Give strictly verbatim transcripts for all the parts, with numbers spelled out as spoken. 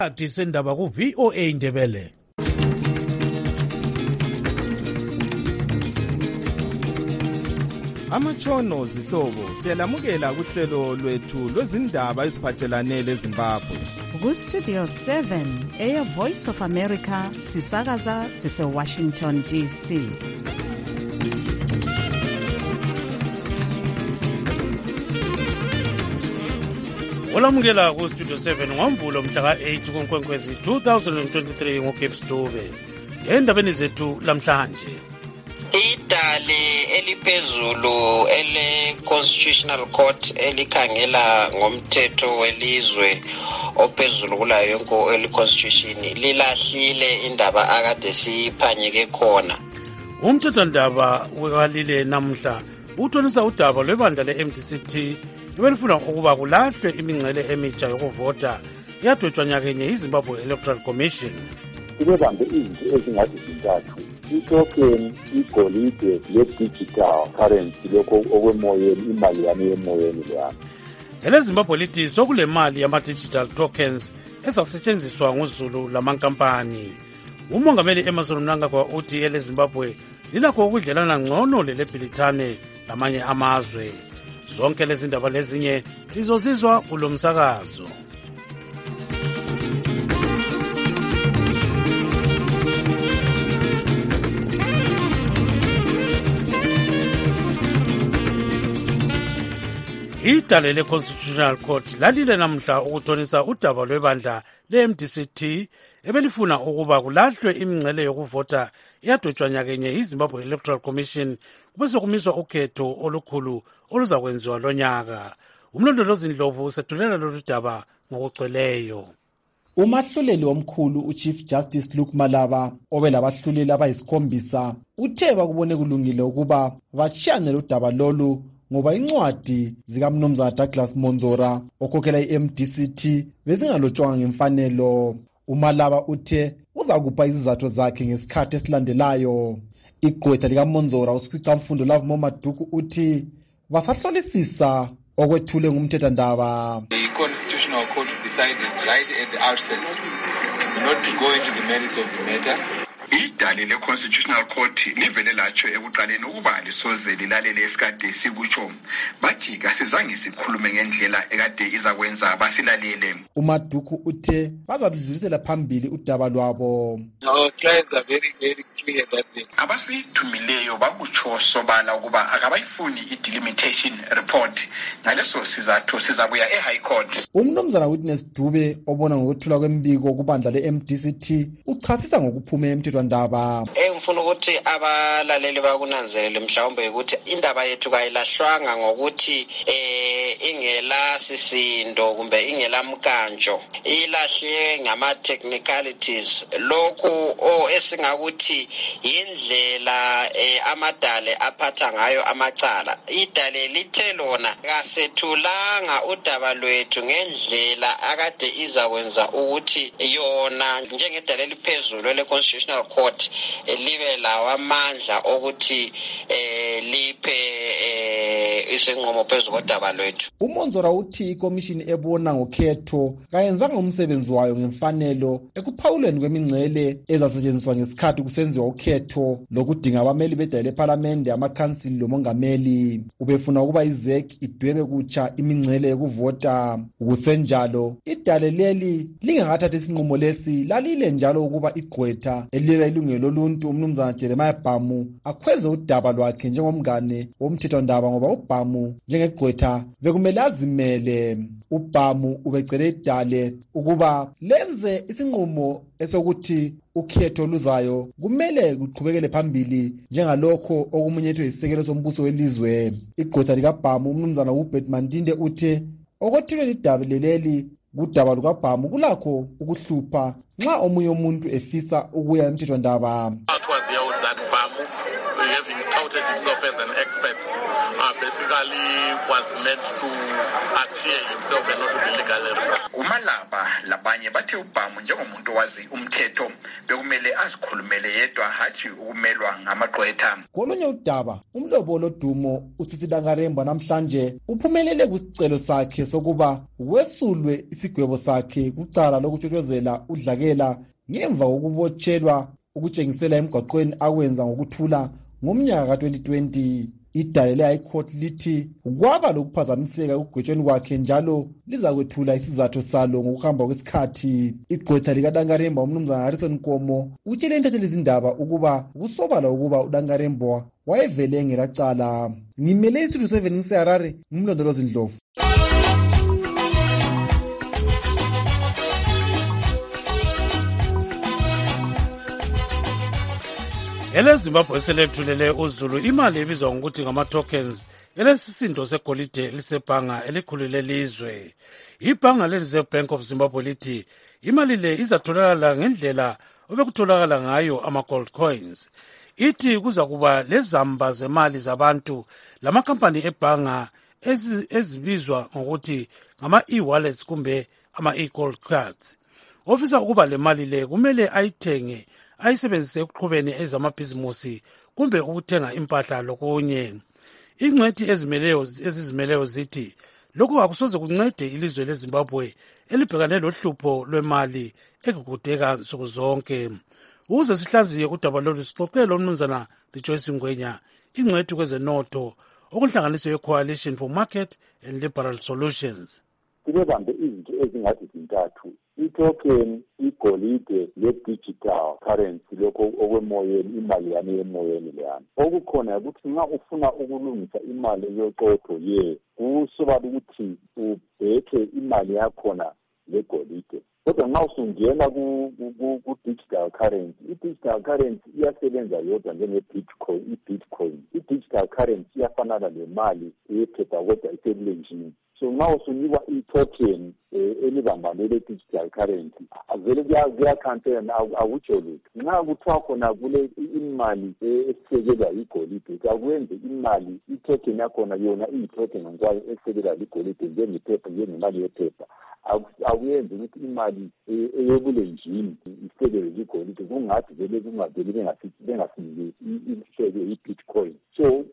Athi sendaba ku V O A Ndebele. Amatshono zihlobo siyalamukela kuhlelo lwethu lwezindaba eziphathelane leZimbabwe. Ku Studio seven, Air Voice of America, sisakaza sise Washington D C. Olamukela ku Studio seven ngoMvulo mhla ka eight kuNkwenkwezi two thousand twenty-three ngoGibbs Dube. Endabeni zethu lamhlanje. Idale eliphezulu ele Constitutional Court elikhangela ngomthetho welizwe ophezulu kulayo yonke eli constitution lilahlile indaba akade siphanyeke khona. Umthethondaba walile namhla uthonisa udaba lwebandla le-M D C T ebelifuna ukuba kulahlwe imingcele emitsha yokuvota yadwetshwa nyakenye iZimbabwe Electoral Commission. Ibebambe izinto ezingathi zintathu: itokeni, igolide le-digital currency, lokho okwemoyeni, imali yami yemoyeni leyami. EleZimbabwe lithi sokule mali yama-digital tokens ezakusetshenziswa nguzulu lamankampani. Umongameli Emmerson Mnangagwa uthi eleZimbabwe lilakho ukudlelana ngcono leleBrithani lamanye amazwe. Zonke lezi ndaba lezinye lizozizwa kulo msakazo. Idale le-Constitutional Court lalile namhla ukuthonisa udaba lwebandla le-M D C T ebelifuna ukuba kulahlwe imingcele yokuvota yadwetshwa nyakenye iZimbabwe Electoral Commission kubese kumiswa ukhetho olukhulu oluzakwenziwa lonyaka. Umlondolozi Ndlovu usethulela lolu daba ngokugcweleyo. Umahluleli omkhulu uChief Justice Luke Malaba obelabahluleli abayisikhombisa uthe bakubone kulungile ukuba bashiyane udaba lolu ngoba incwadi zikaMnumzana Douglas Monzora okhokhela i-M D C T bezingalotshwanga ngemfanelo. uMalaba uthe uzakupha izizathu zakhe ngesikhathi esilandelayo. Igqwetha likaMonzora uSikhwicamfundo Lovemo Maduku uthi basahlolisisa okwethule ngumthethondaba. The Constitutional Court decided right at the outset not to go into the merits of the matter. Idale le-Constitutional Court livele latsho ekuqaleni ukuba lisoze lilalele esikade sikutsho. Bathi kasizange sikhulume ngendlela ekade izakwenza basilalele. uMaduku uthe bazadlulisela phambili udaba lwabo. Our clients are very very clear that they abasithumileyo bakutsho sobala ukuba akabayifuni i-delimitation report. Ngaleso sizathu sizabuya e-High Court. Umnumzana Witness Dube obona ngokuthula kwembiko kubandla le-M D C T uchasisa ngokuphume emthethweni ndaba. Engifuna ukuthi abalaleli bakunanzelele mhlawumbe ukuthi indaba yethu kayilahlwanga ngokuthi eh ingela sisindo kumbe ingela mkanjo, ilahle ngama technicalities. Lokhu o esingakuthi indlela eh, amadale aphatha ngayo amacala. Idale lithe lona kasethulanga udaba lwethu ngendlela akade izakwenza ukuthi yona njengedale liphezulu le Constitutional Court libe lawa amandla okuthi eh liphe eh isinqumo phezulu kodaba lwethu. uMonzora uthi ikomishini ebona ngokhetho kayenzanga umsebenzi wayo ngemfanelo ekuphawuleni kwemingcele ezasetshenziswa ngesikhathi kusenziwa ukhetho lokudinga abameli bedale leParliament, amakhansili lomongameli. Ubefuna ukuba iZ E C idwebe kutsha imingcele yokuvota. Kusenjalo idale leli lingakathathi isinqumo lesi lalile njalo ukuba igqwetha elilela ilungelo loluntu uMnumzana Jeremiah Bhamu akhweze udaba lwakhe njengomngane womthethondaba ngoba uBhamu njengegqwetha bekumele azimele. uBhamu ubecele idale ukuba lenze isinqumo esokuthi ukhetho luzayo kumele kuqhubekele phambili njengalokho okumunyethwe isisekelo sombuso welizwe. Igqwetha likaBhamu uMnumzana uHubert Mantinde uthe okwethulwe idaba leli kudaba lukaBhamu kulakho ukuhlupha nxa omunye umuntu efisa ukuya emthethondaba. That was here that Bhamu having touted himself as an expert, uh, basically was meant to appear himself and not to be legally represented. uMalaba labanye bathe uBhamu njengomuntu wazi umthetho bekumele azikhulumele yedwa hathi ukumelwa ngamagqwetha. Kolunye udaba umlobo lodumo uTsitsi Dangarembwa namhlanje uphumelele kusicelo sakhe sokuba wesulwe isigwebo sakhe kucala lokutshotshozela udlakela ngemva kokubotshelwa ukutshengisela emgwaqweni akwenza ngokuthula ngomnyaka ka twenty twenty. Idale le High Court lithi kwaba lokuphazamiseka ukugwetshweni kwakhe njalo lizakwethula isizathu salo ngokuhamba kwesikhathi. Igqwetha likaDangarembwa umnumzana Harrison Nkomo utshele intatheli izindaba ukuba kusobala ukuba uDangarembwa wayevele ngelacala. Ngimele isiru seven seHarare ngumlondolozi Ndlovu. Ele Zimbabwe selethulele uZulu imali ebizwa ngokuthi ngama-tokens elesisindo segolide lisebhanga elikhulu lelizwe. Ibhanga le-Reserve Bank of Zimbabwe lithi imali le izatholakala ngendlela obekutholakala ngayo ama-gold coins. Ithi kuza kuba lezamba zemali zabantu lamakhampani ebhanga ezibizwa ngokuthi ngama-e-wallets kumbe ama-e-gold cards. Ofisa ukuba le mali le kumele ayithenge ayisebenzise ekuqhubeni ezamabhizimusi kumbe ukuthenga impahla lokunye. Ingcwethi ezimeleyo ezizimeleyo zithi lokhu akusoze kuncede ilizwe leZimbabwe elibhekane lohlupho lwemali ekugudeka nsuku zonke. Ukuze sihlaziye udaba lolu sixoxele umnumzana Rejoice Ngwenya, ingcwethi kwezenotho okuhlanganisa ye-Coalition for Market and Liberal Solutions. Sibebambe izinto ezingathi zintathu: i-token, igolide le-digital currency, lokho okwemoyeni, imali yami yemoyeni leyami. Okukhona ukuthi nxa ufuna ukulungisa imali yoqotho ye kusobala ukuthi ubheke imali yakhona legolide. Kodwa nxa usungena ku-digital currency, i-digital currency iyasebenza yodwa njenge-bitcoin. I-bitcoin, i-digital currency iyafanana nemali yephepha kodwa isebulenjini. So nxa usunikwa i-token elibambane le-digital currency, vele kuyakhampena akutsho lutho. Nxa kuthiwa khona kule imali esisekelwa igolide, kakwenze imali, i-token yakhona yona iyi-token ngokwayo esisekelwa igolide njengephepha, njengemali yephepha. Akuyenzi ukuthi imali eyebulenjini isekelwe igolide, kungathi vele kungavele bengasinike iseke i-bitcoin. So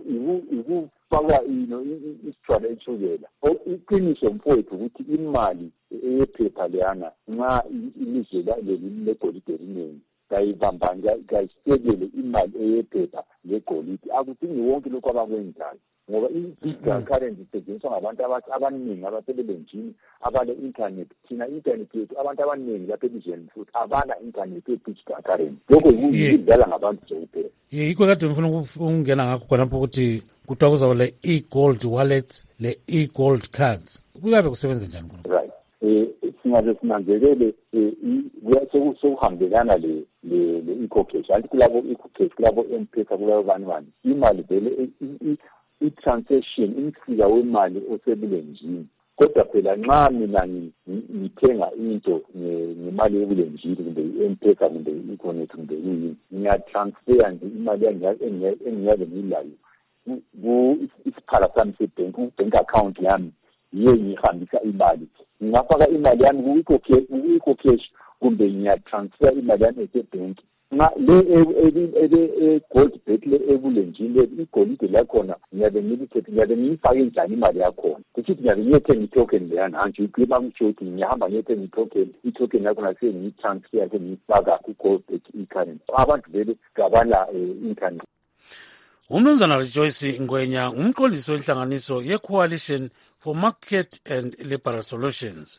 ikufaka isithwala etshukela. Iqiniso mfowethu ukuthi imali eyephepha leyana nxa ilizwe leli legolide linengi kayibambanga kayisekele imali eyephepha legolide, akudingi wonke lokhu abakwenzayo, ngoba i-digital currency isetshenziswa ngabantu abaningi abasebelenjini abale-internet. Thina i-internet yethu abantu abaningi lapha elizweni futhi abala-internet ye-digital currency. Lokho yikudlala ngabantu nje kuphela. Yikho kade ngifuna ukungena ngakho khonapho ukuthi kuthiwa kuzaba le e-gold wallet, le e-gold cards. Kuyabe kusebenza njani khona? Right. Eh singabe sinanzelele sekuhambelana le le e-cocash. Anti kulabo e-cocash, kulabo M-Pesa, kulabo bani bani. Imali vele i-transaction, imfika wemali osebulenjini. Kodwa phela nxa mina ngithenga into ngemali yebulenjini kumbe i-M-Pesa kumbe i-Connect kumbe yini, ngiyatransfer nje imali engiyabe ngilayo isiphala sami sebank, bank account yami yiyo ngihambisa imali. Ngingafaka imali yami ku-e-cocash kumbe ngiyatransfer imali yami esebank. Nxa le gold bet le ebulenjini igolide lakhona ngiyabe ngilithethe, ngiyabe ngiyifake njani imali yakhona. Kuthi ngiyabe ngiyethenga i-token leyana hanje igqiba ngisho ukuthi ngiyahamba ngiyethenga i-token, i-token yakhona sengiyitransfer sengiyifaka ku-gold bet i-currency. Abantu vele kabala internet. Umnumzana Rejoice Ngwenya umqondisi wenhlanganiso ye-Coalition for Market and Liberal Solutions.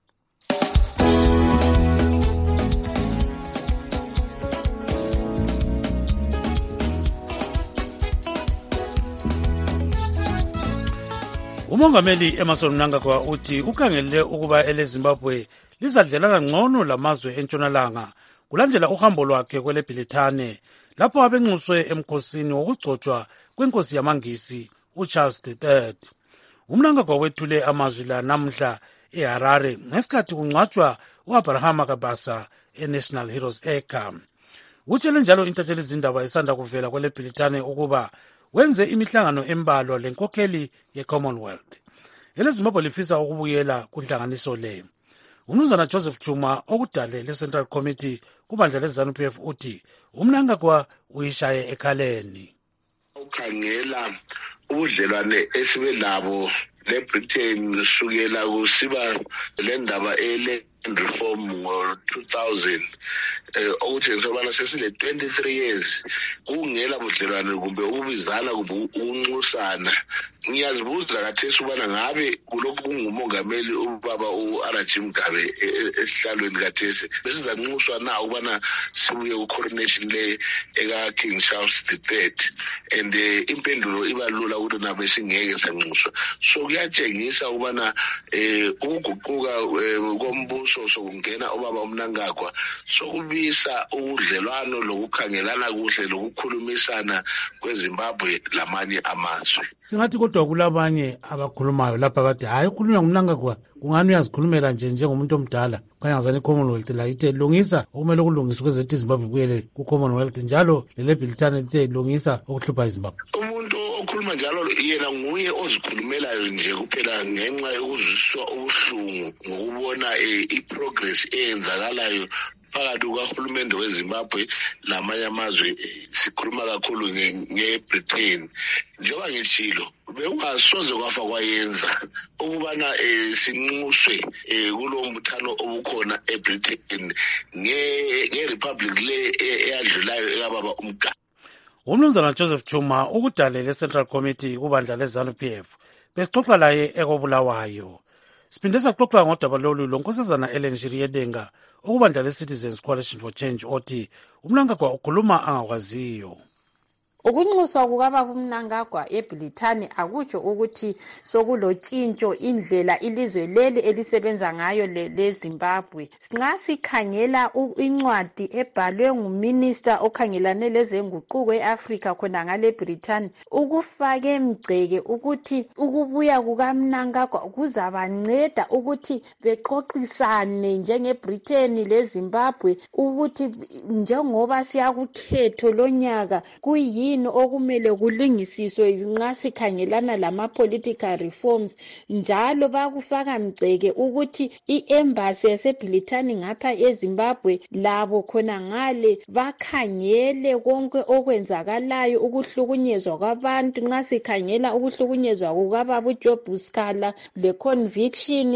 Umongameli Emmerson Mnangagwa uthi ukhangelele ukuba eleZimbabwe lizadlelana ngcono lamazwe entshonalanga kulandela uhambo lwakhe kweleBrithani lapho abenxuswe emkhosini wokugcotshwa kwenkosi yamangisi uCharles the third. UMnangagwa wethule amazwi la namhla eHarare ngesikhathi kungcwatshwa uAbrahama Kabasa eNational Heroes Acre. Utshele njalo intatheli izindaba esanda kuvela kwele Bhilitane ukuba wenze imihlangano embalwa lenkokheli ye-Commonwealth. EleZimbabwe lifisa ukubuyela kunhlanganiso le. Umnumzana Joseph Chuma okudale le-Central Committee kubandla le-ZANU P F uthi uMnangagwa uyishaye ekhaleni. Ukhangela ubudlelwane esibe labo le-Britain kusukela kusiba le ndaba ele reform ngo two thousand eh ukuthi sobana sesile twenty-three years kungela budlelwane kumbe ubizana kumbe unxusana. Ngiyazibuza kathesi ubana ngabe kulokhu kungumongameli ubaba uRaji Mugabe esihlalweni kathesi besizanxuswa na ubana sibuye ku-coronation le eka King Charles the third, and impendulo ibalula ukuthi nabe singeke sanxuswa. So kuyatshengisa ubana eh ukuguquka kombuso sokungena ubaba uMnangagwa sokubisa ubudlelwano lokukhangelana kuhle lokukhulumisana kweZimbabwe lamanye amazwe. Singathi kodwa kulabanye abakhulumayo lapha bathi hayi ukhulunywa nguMnangagwa kungani uyazikhulumela nje njengomuntu omdala kwangazani iCommonwealth la ithe lungisa okumele kulungiswe kwezethu iZimbabwe kuyele kuCommonwealth njalo lele Bhilitane lithe lungisa okuhlupha iZimbabwe. Umuntu okhuluma njalo yena nguye ozikhulumelayo nje kuphela ngenxa yokuzwiswa ubuhlungu ngokubona iprogress eyenzakalayo phakathi kukaHulumende weZimbabwe lamanye amazwe. Sikhuluma kakhulu ngeBritain njengoba ngitshilo bekungasoze kwafa kwayenza ukubana sinxuswe kulo mbuthano obukhona eBritain nge-Republic le eyadlulayo ekababa uMgabe. Umnumzana Joseph Chuma ukudale le-Central Committee kubandla le-ZANU P F besixoxa laye ekobulawayo. Siphinde saxoxa ngodaba lolu lonkosazana Ellen Shiriyedenga ukubandla le-Citizens Coalition for Change othi uMnangagwa ukhuluma angakwaziyo. Ukunxuswa kukaba kuMnangagwa eBhilitane akutsho ukuthi sokulotshintsho indlela ilizwe leli elisebenza ngayo leZimbabwe. Nxa sikhangela incwadi ebhalwe nguminister okhangelane lezenguquko eAfrica khona ngale Bhilitane ukufake emgceke ukuthi ukubuya kukaMnangagwa kuzabanceda ukuthi bexoxisane njengeBritain leZimbabwe ukuthi njengoba siyakukhetho lonyaka kuyi okumele kulingisiswe nxa sikhangelana lama political reforms njalo bakufaka mgceke ukuthi iembassy yaseBhilitane ngapha eZimbabwe labo khona ngale bakhangele konke okwenzakalayo ukuhlukunyezwa kwabantu. Nxa sikhangela ukuhlukunyezwa kukababa uJob Skala le conviction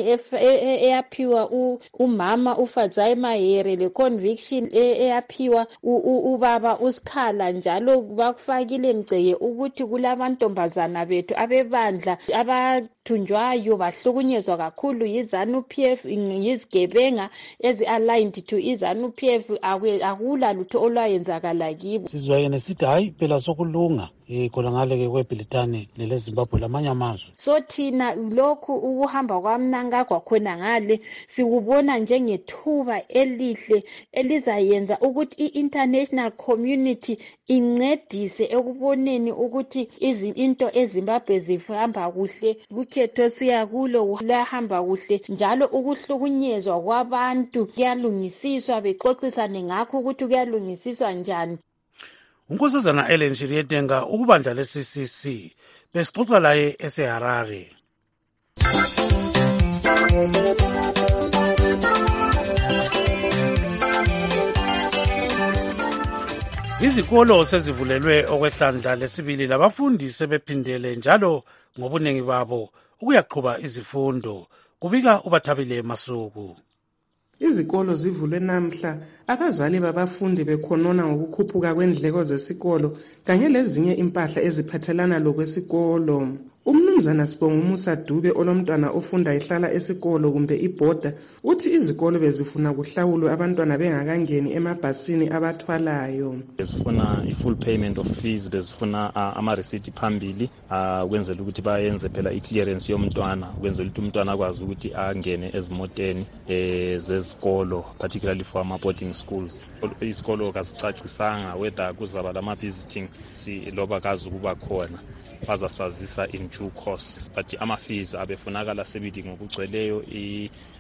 eyaphiwa umama uFadzai Mahere, le conviction eyaphiwa ubaba uSkhala njalo fakile mgceke ukuthi kulabantombazana bethu abebandla abathunjwayo bahlukunyezwa kakhulu yiZANU P F yizigebenga ezi-aligned to iZANU P F akula lutho olwayenzakala kibo. Sizwayene sithi hayi phela sokulunga eh khona ngale ke kweBhilitane leleZimbabwe lamanye amazwe. So thina lokhu ukuhamba kwaMnangagwa khona ngale sikubona njengethuba elihle elizayenza ukuthi i-international community incedise ekuboneni ukuthi izinto eZimbabwe zihamba kuhle, ukhetho siya kulo lahamba kuhle njalo ukuhlukunyezwa kwabantu kuyalungisiswa bexoxisane ngakho ukuthi kuyalungisiswa njani. Unkosazana Ellen Shiriyedenga ukubandla le-C C C besixoxa laye eseHarare. Izikolo sezivulelwe okwehlandla lesibili labafundi sebephindele njalo ngobuningi babo ukuyaqhuba izifundo, kubika uBathabile Masuku. Izikolo zivulwe namhla, abazali babafundi bekhonona ngokukhuphuka kwendleko zesikolo kanye lezinye impahla eziphathelana lokwesikolo. Umnumzana Sibongo Musa Dube olomntwana ofunda ehlala esikolo kumbe ibhoda uthi izikolo bezifuna kuhlawulwe abantwana bengakangeni emabhasini abathwalayo. Bezifuna i-full payment of fees, bezifuna uh, ama-receipt phambili uh, kwenzela ukuthi bayenze phela i-clearance yomntwana kwenzela ukuthi umntwana akwazi ukuthi angene ezimoteni eh, zezikolo, particularly for ama-boarding schools. Isikolo kasicacisanga whether kuzaba lama-visiting si loba kazi ukuba khona bazasazisa in due course, but ama-fees abefunakala sebili ngokugcweleyo.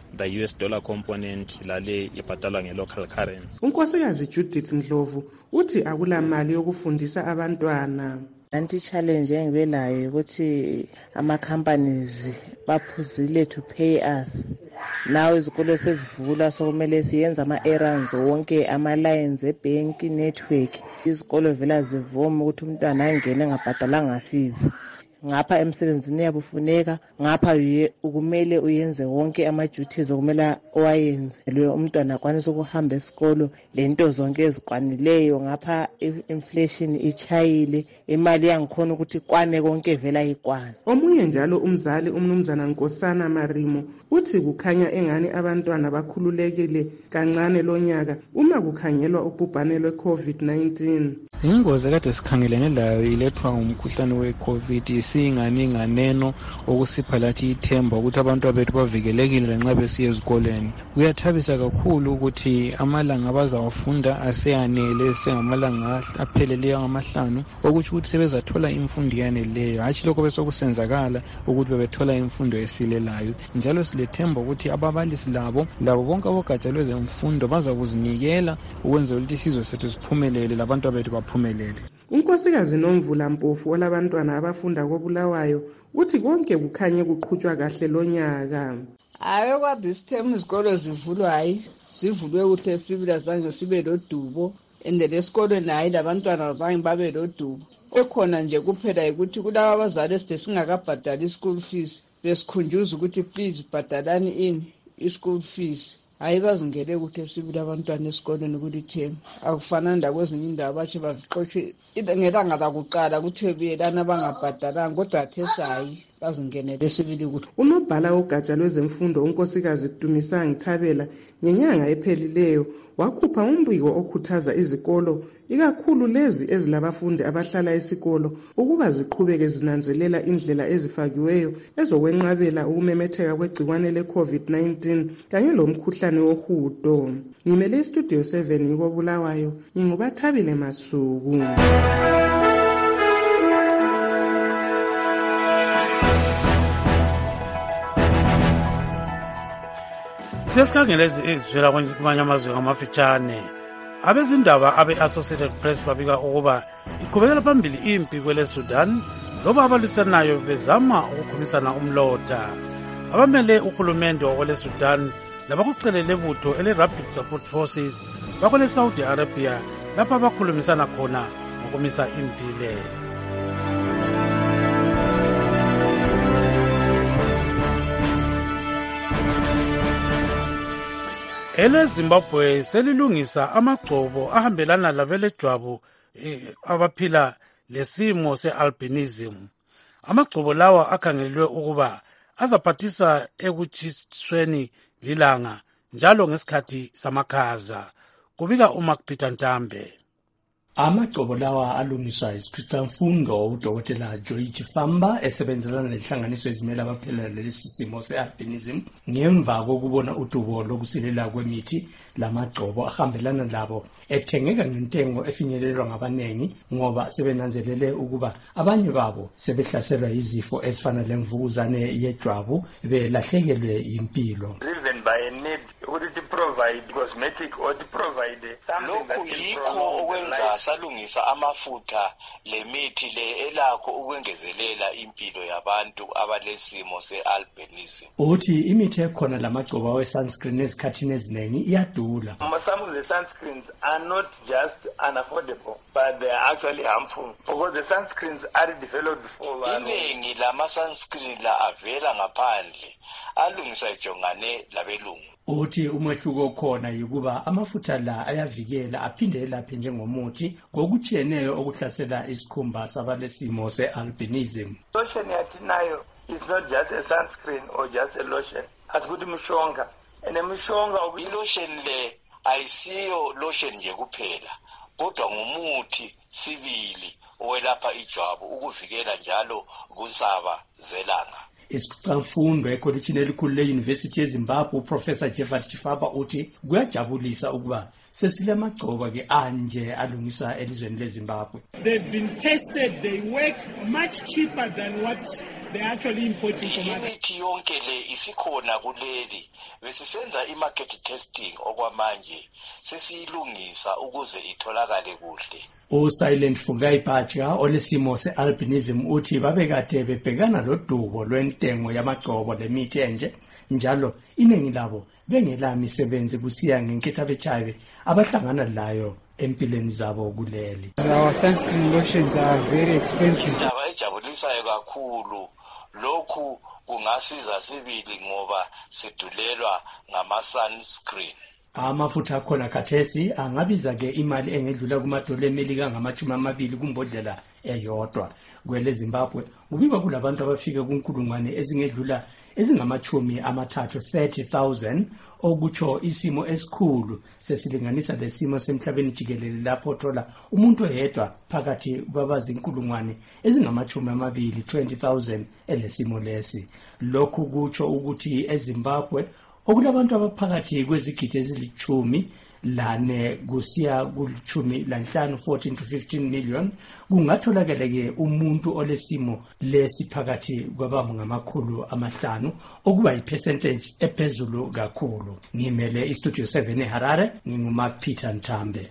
the U S dollar component lale ibhatalwa nge-local currency. unkosikazi Judith Ndlovu uthi akula mali yokufundisa abantwana. Anti-challenge engibe nayo ukuthi ama-companies baphuzile to pay us. Now izikolo sezivula sokumele siyenze ama-errands wonke ama-lines e-bank network. Izikolo vela zivume ukuthi umntwana angene engabhadalanga fees. Ngapha emsebenzini yabufuneka ngapha ukumele uyenze wonke ama-duties okumele owayenze lo umntwana akwanisa ukuhamba esikolo lento zonke ezikwanileyo ngapha inflation ichayile imali yangikhona ukuthi kwane konke vela ikwana. Omunye njalo umzali umnumzana Nkosana Marimo uthi kukhanya engani abantwana bakhululekile kancane lonyaka uma kukhangelwa ubhubhane lwe-COVID nineteen. Ingozi kade sikhangelene layo ilethwa ngumkhuhlane we-COVID singani nganeno okusipha lathi ithemba ukuthi abantu bethu bavikelekile nxa besiya ezikoleni. Kuyathabisa kakhulu ukuthi amalanga abazawafunda aseyanele sengamalanga apheleleyo ngamahlanu okuthi ukuthi sebezathola imfundo yaneleyo hatshi lokho besokusenzakala ukuthi bebethola imfundo esilelayo. Njalo silethemba ukuthi ababalisi labo labo bonke abogatsha lwezemfundo bazakuzinikela ukwenzela ukuthi isizwe sethu siphumelele labantu bethu baphumelele. Unkosikazi Nomvula Mpofu olabantwana abafunda koBulawayo uthi konke kukhanye kuqhutshwa kahle lonyaka. Hayi kwa this term izikolo zivulwa hayi zivulwe kuhle sibila zange sibe lodubo ende lesikolo nayi labantwana zange babe lodubo. Ekhona nje kuphela ukuthi kulabo abazali eside singakabhadali school fees besikhunjuza ukuthi please bhadalani ini i-school fees. Hayi bazingele ukuthi sibila abantwana esikoleni ukuthi thema akufana nda kwezinye indawo bathi bavixoxe ngelanga lakuqala kuthiwe buyelana bangabhadalanga kodwa athesayi bazingenele sibili ukuthi. Unobhala ogatsha lwezemfundo unkosikazi Dumisani Thabela ngenyanga ephelileyo wakhupha umbiko okhuthaza izikolo ikakhulu lezi ezilabafundi abahlala esikolo ukuba ziqhubeke zinanzelela indlela ezifakiweyo ezokwenqabela ukumemetheka kwegcikwane le-COVID nineteen kanye lomkhuhlane wohudo. Ngimele istudio seven yikoBulawayo ngingubathabile Masuku. Siyasikhangela ezivela kwamanye amazwe ngamafitshane. Abezindaba abe-Associated Press babika ukuba iqhubekela phambili impi kwele-Sudan loba abalwisanayo bezama ukukhumisana umlotha. Abamele uhulumende wakwele-Sudan labakucelele ibutho ele-Rapid Support Forces bakwele-Saudi Arabia lapho abakhulumisana khona ngokumisa impi le. Ele Zimbabwe selilungisa amagcobo ahambelana labelejwabu eh, abaphila lesimo se-albinism. Amagcobo lawa akhangelelwe ukuba azaphathisa ekutshisweni lilanga njalo ngesikhathi samakhaza. Kubika uMark Peter Ntambe. Amagcobo lawa alungiswa isikhristanfundo udokotela Joy Chifamba esebenzelana lenhlanganiso ezimele abaphila lesi simo se-albinism ngemva kokubona udubo lokusilela kwemithi lamagcobo ahambelana labo ethengeka ngentengo efinyelelwa ngabanengi ngoba sebenanzelele ukuba abanye babo sebehlaselwa izifo ezifana lemvukuzane yejwabu belahlekelwe impilo. Driven by a need to provide cosmetic or to provide lokhu yikho okwenza salungisa amafutha lemithi le elakho ukwengezelela impilo yabantu abalesimo se-albinism. Uthi imithi ekhona lamagcobo awe-sunscreen ezikhathini eziningi iyadula. Some of the sunscreens are not just unaffordable, but they are actually harmful because the sunscreens are developed for iningi lama-sunscreen la avela ngaphandle alungiswa ejongane labelungu. Uthi umehluko khona yikuba amafutha la ayavikela aphinde elaphe njengomuthi ngokutshiyeneyo okuhlasela isikhumba sabalesimo se-albinism. Lotion yathi nayo is not just a sunscreen or just a lotion. Asikuthi mshonga. And mshonga ilotion le ayisiyo lotion nje kuphela kodwa ngumuthi sibili owelapha ijwabu ukuvikela njalo kusaba zelanga. Isikhristanfundo ekholejini elikhulu le-University yeZimbabwe uProfessor Jeffat Chifamba uthi kuyajabulisa ukuba sesilamagcobo ke anje alungisa elizweni leZimbabwe. They've been tested, they work much cheaper than what They actually importing imithi yonke le isikhona kuleli. Besisenza i-market testing okwamanje sesiyilungisa ukuze itholakale kuhle. uSilent Fungai Pacha olesimo se-albinism uthi babekade bebhekana lodubo lwentengo yamagcobo lemithi enje njalo iningi labo bengela misebenzi kusiya ngenkethabetshabe abahlangana layo empilweni zabo kuleli. Our sunscreen lotions are very expensive. Indaba ejabulisayo kakhulu lokhu kungasiza sibili ngoba sidulelwa ngama-sunscreen. Amafutha akhona khathesi angabiza ke imali engedlula kumadola emelika ngamachumi amabili kumbodlela eyodwa. Kwele Zimbabwe kubikwa kulabantu abafika kunkulungwane ezingedlula ezingamachumi amathathu thirty thousand okutsho isimo esikhulu sesilinganisa lesimo semhlabeni jikelele lapho thola umuntu oyedwa phakathi kwabazinkulungwane ezingamachumi amabili twenty thousand elesimo lesi. Lokhu kutsho ukuthi eZimbabwe okulabantu abaphakathi kwezigidi ezilichumi lane kusiya kuchumi lanhlanu fourteen to fifteen million kungatholakala ke umuntu olesimo lesi phakathi kwabamu ngamakhulu amahlanu okuba ipercentage ephezulu kakhulu. Ngimele istudio seven eHarare nginguMark Peter Ntambe.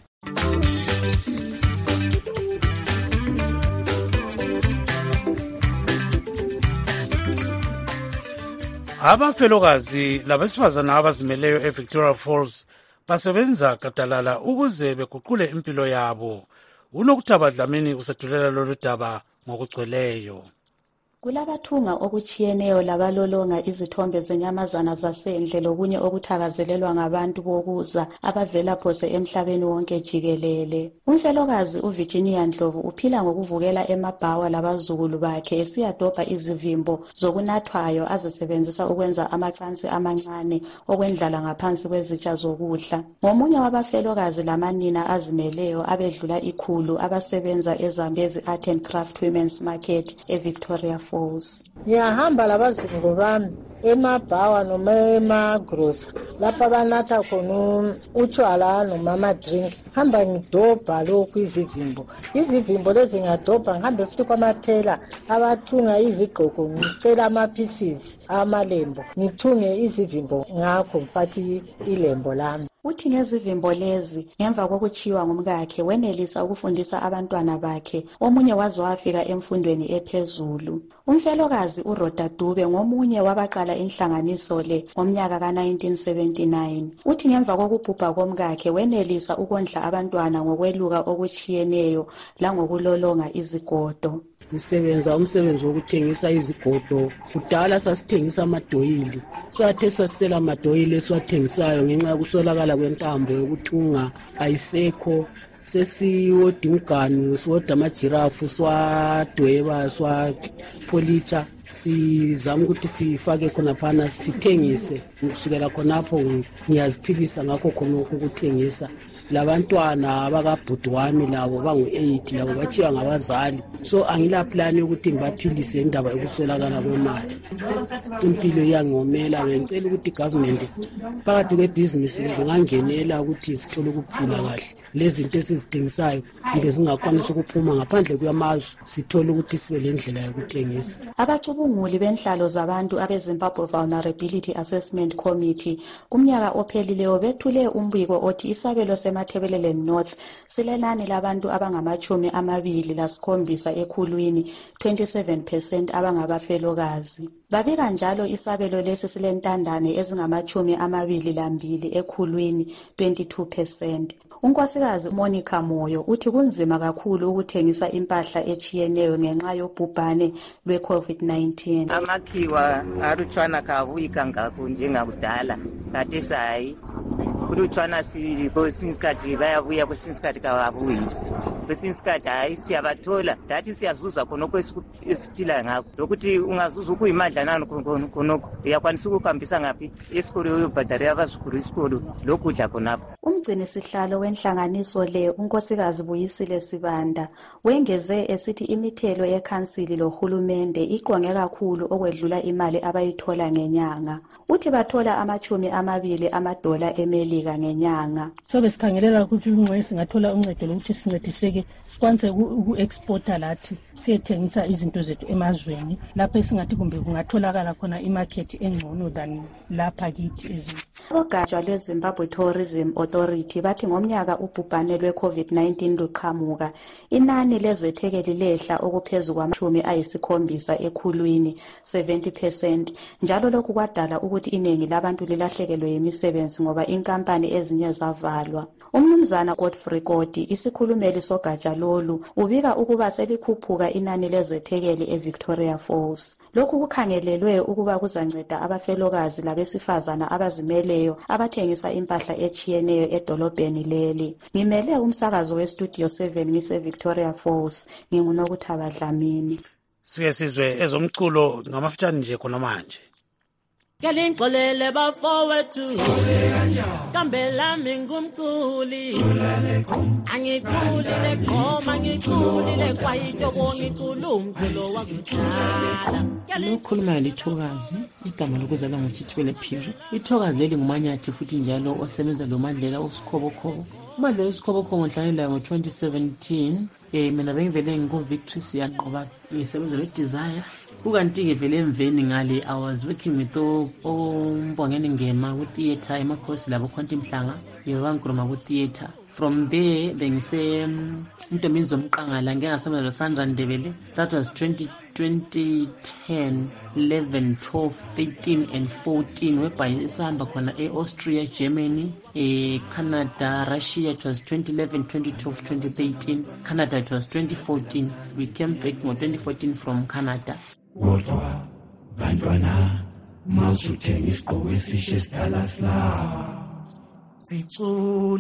Abafelokazi labesifazana abazimeleyo eVictoria Falls basebenza gadalala ukuze beguqule impilo yabo. UNokuthaba Dlamini usethulela lolu daba ngokugcweleyo. Kulabathunga okuchiyeneyo labalolonga izithombe zenyamazana zasendle lokunye okuthakazelelwa ngabantu bokuza abavela phose emhlabeni wonke jikelele. Umfelokazi uVirginia Ndlovu uphila ngokuvukela emabhawa labazukulu bakhe esiyadobha izivimbo zokunathwayo azisebenzisa ukwenza amacansi amancane okwendlala ngaphansi kwezitsha zokudla. Ngomunye wabafelokazi lamanina azimeleyo abedlula ikhulu abasebenza eZambezi Art and Craft Women's Market eVictoria Falls. Ngiyahamba labazukulu bami emabhawa noma emagrosa lapha banatha khona utshwala noma ama-drink. Hamba ngidobha lokhu izivimbo. Izivimbo lezi ngadobha ngihambe futhi kwamathela abathunga izigqoko ngicela ama-pieces amalembo ngithunge izivimbo ngakho ngiphathi ilembo lami. Uthi ngezivimbo lezi ngemva kokuchiwa ngumkakhe wenelisa ukufundisa abantwana bakhe omunye waze wafika emfundweni ephezulu. Umfelokazi uRhoda Dube ngomunye wabaqala inhlanganiso le ngomnyaka ka nineteen seventy-nine. Uthi ngemva kokubhubha komkakhe wenelisa ukondla abantwana ngokweluka okuchiyeneyo langokulolonga izigodo. Ngisebenza umsebenzi wokuthengisa izigodo. Kudala sasithengisa amadoyili. Sathe sasela amadoyili esiwathengisayo ngenxa yokuswelakala kwentambo yokuthunga ayisekho. Sesiwoda imganu, siwoda amajirafu, swadweba, swapolitsha. Sizama ukuthi sifake khona phana sithengise. Kusukela khonapho ngiyaziphilisa ngakho khona ukuthengisa. Labantwana abakabhuti wami labo bangu-eight labo bachiya ngabazali, so angila plan ukuthi ngibaphilise indaba yokuswelakala kwemali. Impilo iyangomela, ngicela ukuthi government phakathi kwebhizinisi lingangenela ukuthi sithole ukuphila kahle. Lezi zinto esizithengisayo mbe zingakwanisa ukuphuma ngaphandle kwamazwe, sithole ukuthi sibe lendlela yokuthengisa. Abacubunguli benhlalo zabantu abeZimbabwe Vulnerability Assessment Committee kumnyaka ophelileyo bethule umbiko othi isabelo seMathebelele North silenani labantu abangamachumi amabili lasikhombisa ekhulwini twenty-seven percent abangabafelokazi. Babika njalo isabelo lesi silentandane ezingamachumi amabili lambili ekhulwini twenty-two percent. Unkosikazi Monica Moyo uthi kunzima kakhulu ukuthengisa impahla echiyeneyo ngenxa yobhubhane lwe-COVID nineteen. Amakhiwa arutshwana kabuyi kangako njengakudala kade sayi kurutshwana sibili kwesinye isikhathi bayabuya kwesinye isikhathi kababuyi kwesinye isikhathi hayi siyabathola dathi siyazuza khonokho esiphila ngakho lokuthi ungazuza ukuyimadlanani khonokho uyakwanisa ukuhambisa ngaphi esikolo uyobhadara abazukulu isikolo lokudla khonapho. Umgcini sihlalo wenhlanganiso le unkosikazi Buyisile Sibanda wengeze esithi imithelo yekhansili lohulumende iqonge kakhulu okwedlula imali abayithola ngenyanga. Uthi bathola amachumi amabili amadola emelika ngenyanga. So besikhangelela ukuthi unqwe singathola uncedo lokuthi sincediseke ke sikwanise uku-exporta lathi siyethengisa izinto zethu emazweni lapho esingathi kumbe kungatholakala khona imarket engcono than lapha kithi ezweni. Ogatsha lwe-Zimbabwe Tourism Authority bathi ngomnyaka ubhubhane lwe-COVID nineteen luqhamuka inani lezethekeli lehla okuphezu kwamashumi ayisikhombisa ekhulwini seventy percent njalo lokhu kwadala ukuthi iningi labantu lilahlekelwe yimisebenzi ngoba inkampani ezinye zavalwa. Umnumzana Godfrey Kodi isikhulumeli sogatsha lolu ubika ukuba selikhuphuka inani lezethekeli eVictoria Falls. Lokhu kukhangelelwe ukuba kuzanceda abafelokazi labesifazana abazimeleyo abathengisa impahla echiyeneyo edolobheni leli. Ngimele umsakazo weStudio seven ngise-Victoria Falls nginguNokuthaba Dlamini. Sike sizwe ezomculo ngamafitshane nje khona manje. Kalingxolele bafowethu kambe lami ngumculi angiculile gqoma angiculile kwayitobo ngicula umculo wakudala. Lokhuluma lithokazi igama lokuzalwa nguThithibele Phiri. Ithokazi leli ngumanyathi futhi njalo osebenza lo Mandlela uSikhobokhobo. uMandlela uSikhobokhobo ngihlangene ngo twenty seventeen. Eh mina bengivele ngiko-Victory siyaqoba ngisebenza le-Desire. Kukanti ngivele emveni ngale I was working with uMbongeni Ngema ku-theatre emakhosi labo khonto Mhlanga ngibangikhuluma ku-theatre. From there bengise Ntombini Zomqangala ngingasebenza loSandra Ndebele. That was twenty ten, eleven, twelve, thirteen and fourteen whereby isihamba khona e-Austria, Germany, e-Canada, Russia. It was twenty eleven, twenty twelve, twenty thirteen. Canada it was twenty fourteen. We came back in twenty fourteen from Canada. Kodwa bantwana masuthenga isigqoko esishe sidala sila. From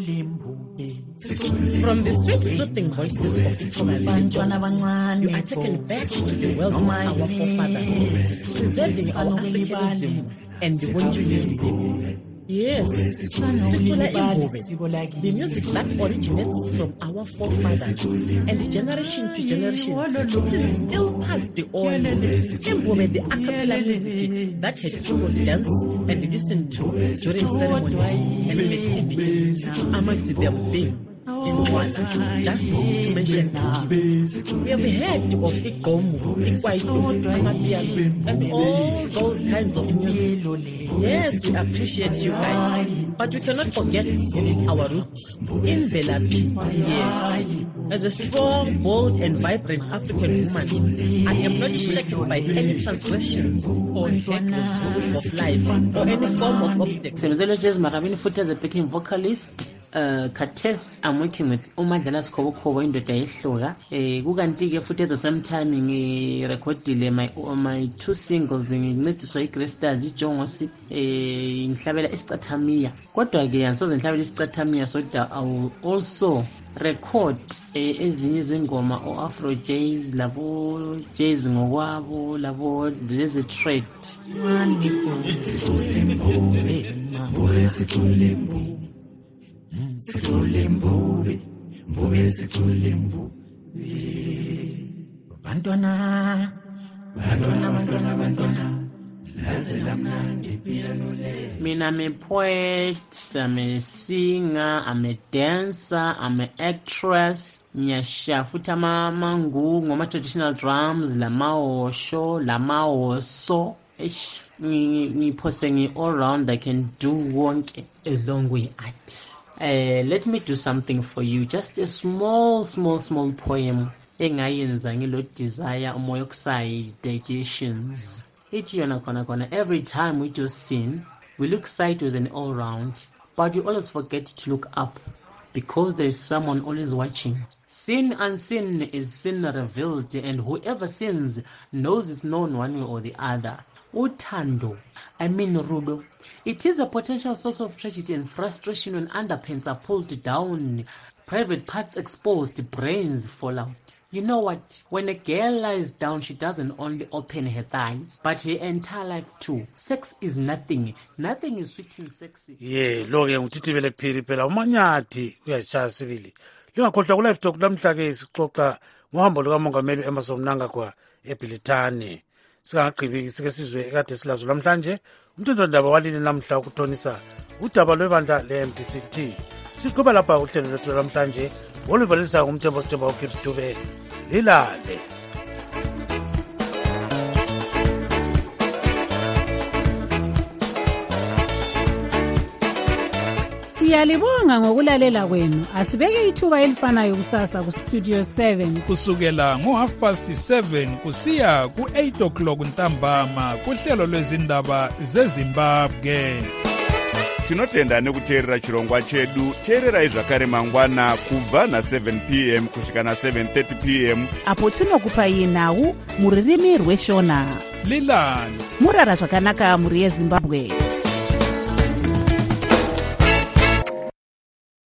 the sweet soothing voices of Ithokazi, you are taken back to the world of our forefathers, preserving our Africanism and the Bunjulism. Yes, Sicula Imbobe, the music that originates from our forefathers and generation to generation, it is still passed on. Imbobe, the a cappella music that had people dance and listen to during ceremonies and festivities, amongst them being in one, just to mention a few. We have heard of Ikomu, Ikwaito, Amapiano, and all those kinds of music. Yes, we appreciate you guys, but we cannot forget our roots in Belapi. Yes. As a strong, bold, and vibrant African woman, I am not shaken by any transgressions or hectic of life or any form of obstacle. Senologies Maravini Futhi as a backing vocalist. Uh, Kates, I'm working with uMandlela Sikhobokhobo indoda yehloka. Eh kukanti ke futhi at the same time ngirecordile my my two singles ngincediswa iGrestars iJongosi eh ngihlabela isicathamiya. Kodwa ke ansoze ngihlabela isicathamiya so that I will also record eh ezinye izingoma o Afro Jazz labo jazz ngokwabo labo lezi trade. Sicule Mbobe, Mbobe sicule Mbobe. Bantwana, bantwana, bantwana, bantwana. Lazela mnandi piano le. Mina I'm a poet, I'm a singer, I'm a dancer, I'm an actress. Nyasha futhi amamangu ngoma traditional drums, lamawosho, lamawoso. Eish, ngiphose ngi all round I can do wonke as long we art. Uh, let me do something for you. Just a small, small, small poem. Engayenza ngilo Desire umoyoxide digestions. Ithi yona kona kona. Every time we do sin, we look sideways and all round, but we always forget to look up, because there is someone always watching. Sin unseen is sin revealed, and whoever sins knows it's known one way or the other. Uthando, I mean Rudo. It is a potential source of tragedy and frustration when underpants are pulled down, private parts exposed, brains fall out. You know what? When a girl lies down, she doesn't only open her thighs, but her entire life too. Sex is nothing. Nothing is sweet and sexy. Yeah, lo ke ngithithibele Phiri phela umanyathi uyashaya sibili. Lingakhohlwa ku live talk namhla ke sixoxa ngohambo lukaMongameli Emmerson Mnangagwa eBhilitane. Singagqibi sike sizwe kade silazo namhlanje umthethondaba walile namhla ukuthonisa udaba lwebandla le-M D C T. Siqhubeka lapha uhlelo lwethu namhlanje oluvalisa ngumthembo sithemba ugibbs dube lilale. Siyalibonga ngokulalela kwenu. Asibeke ithuba elifanayo kusasa ku Studio seven kusukela ngo half past seven kusiya ku eight o'clock ntambama kuhlelo lwezindaba zeZimbabwe. Tinotenda nekuteerera chirongwa chedu. Teererai zvakare mangwana kubva na seven p m kusvika na seven thirty p m apo tinokupai nhau muririmi rweshona. Lilani murara zvakanaka muri yeZimbabwe.